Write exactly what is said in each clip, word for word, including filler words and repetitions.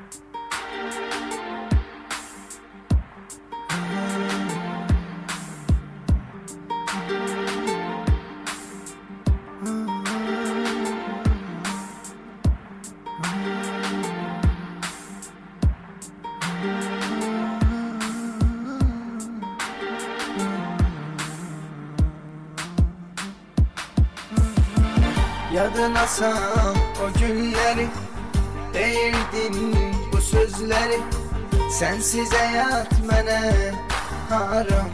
Yadına sal o günleri, değirdin bu sözleri. Sensiz hayat mənə haram.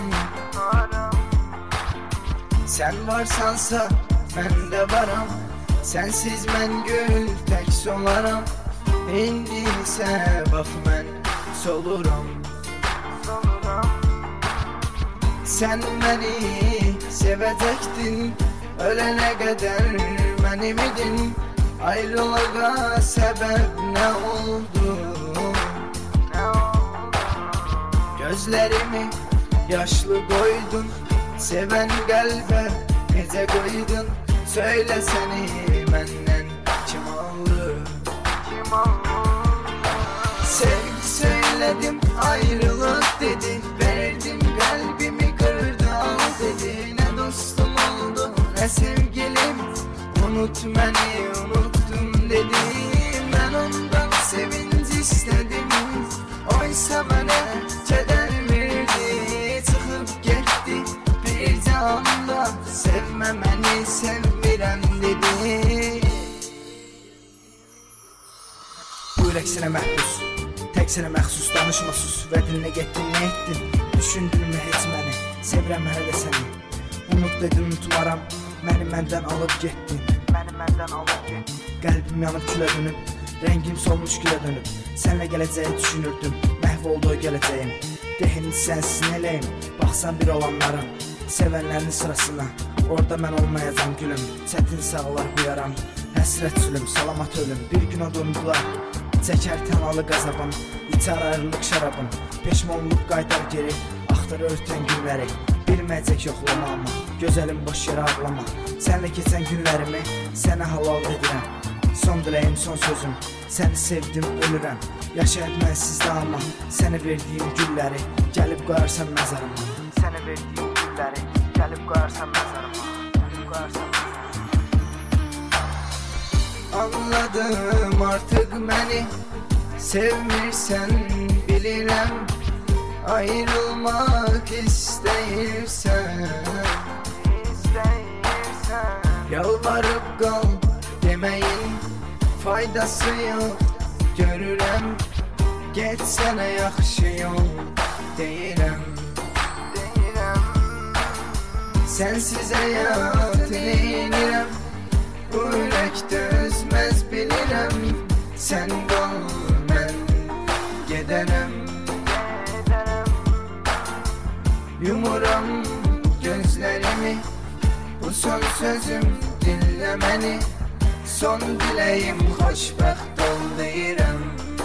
Sen varsansa mən de varam. Sensiz mən gül tek solaram. İndi isə bax mən soluram. Sen beni sevecektin, ölene kadar benim idin. Ayrılığa sebep ne oldu? Gözlerimi yaşlı koydun, seven kalbe nece koydun? Söyle seni benden kim aldı? Sevgi söyledim, ayrılık dedi. Verdim kalbimi, kırdı al dedi. Ne dostum oldu ne sevgilim, unut beni unuttum dedi. Ben ondan sevinç istedim, oysa bana keder verdi. Çıkıp gitti bir canda, sevme beni sevmirem dedi. Bu ürək sənə məhbus, tək sənə məxsus, danışma sus. Və dilinə getdin, nə etdin? Düşündün mü heç məni? Sevirəm hələ də səni. Unut dedin, unutmaram. Məni məndən alıb getdin. Məni məndən alıb getdin. Qəlbim yanıb külə dönüb, rəngim solmuş gülə dönüb. Sənlə gələcəyi düşünürdüm, məhv oldu o gələcəyim. Dehin sənsiz nələyim, baxsan bir olanlara, sevənlərin sırasına. Orada mən olmayacam gülüm, çətin sağlar bu yaram. Həsrət sülüm, salamat ölüm, bir gün o dondular. Çəkər tənalı qazabım, içər ayrılıq şarabım. Peşmanlıq qaydar geri, axtar örtən günləri. Bilməyəcək yoxlama amma, gözəlim boş yerə ağlama. Sənlə keçən günlərimi sənə halal edirəm. Son diləyim, son sözüm, səni sevdim, ölürəm. Yaşayıb mən sizdə amma, səni verdiyim gülləri gəlib qoyarsan məzarıma. Səni verdiyim gülləri gəlib qoyarsan məzarıma. Gəlib qoyarsan məzarıma. Anladım artık beni, sevmirsen bilirəm. Ayrılmak istəyirsən, yalvarıp qal deməyin faydası yok, görürəm. Getsənə yaxşı yol deyirəm. Sensiz həyat neynirəm, bu ürək dözməz bilirəm. Sən qal mən gedərəm. Yumuram gözlerimi, bu son sözüm dinle beni. Son dileğim xoşbəxt ol deyirəm.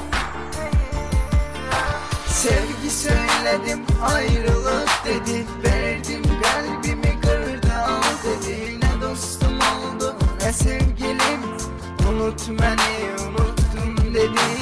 Sevgi söyledim, ayrılık dedi. Verdim kalbimi, kırdı al dedi. Ne dostum oldu ne sevgilim, unut beni unuttum dedi.